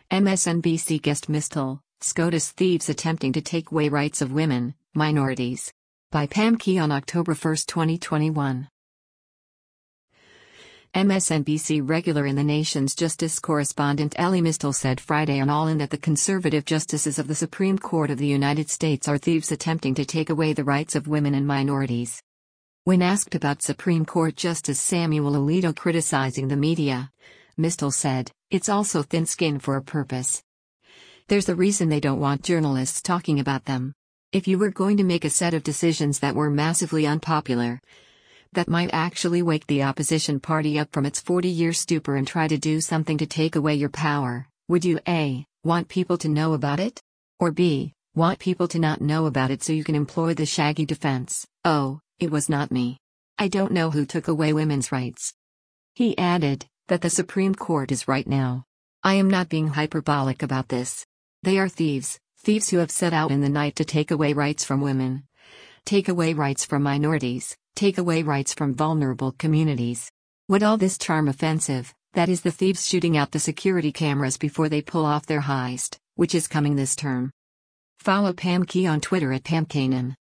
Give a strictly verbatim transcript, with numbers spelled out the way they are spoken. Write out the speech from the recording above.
M S N B C guest Mistal, SCOTUS thieves attempting to take away rights of women, minorities. By Pam Key on October first, twenty twenty-one. M S N B C regular in the Nation's Justice correspondent Elie Mystal said Friday on All In that the conservative justices of the Supreme Court of the United States are thieves attempting to take away the rights of women and minorities. When asked about Supreme Court Justice Samuel Alito criticizing the media, Mystal said, "It's also thin skin for a purpose. There's the reason they don't want journalists talking about them. If you were going to make a set of decisions that were massively unpopular, that might actually wake the opposition party up from its forty-year stupor and try to do something to take away your power, would you A. want people to know about it? Or B. want people to not know about it so you can employ the shaggy defense, oh, it was not me. I don't know who took away women's rights." He added that the Supreme Court is right now. "I am not being hyperbolic about this. They are thieves, thieves who have set out in the night to take away rights from women, take away rights from minorities, take away rights from vulnerable communities. Would all this charm offensive, that is the thieves shooting out the security cameras before they pull off their heist, which is coming this term." Follow Pam Key on Twitter at Pam Kanan.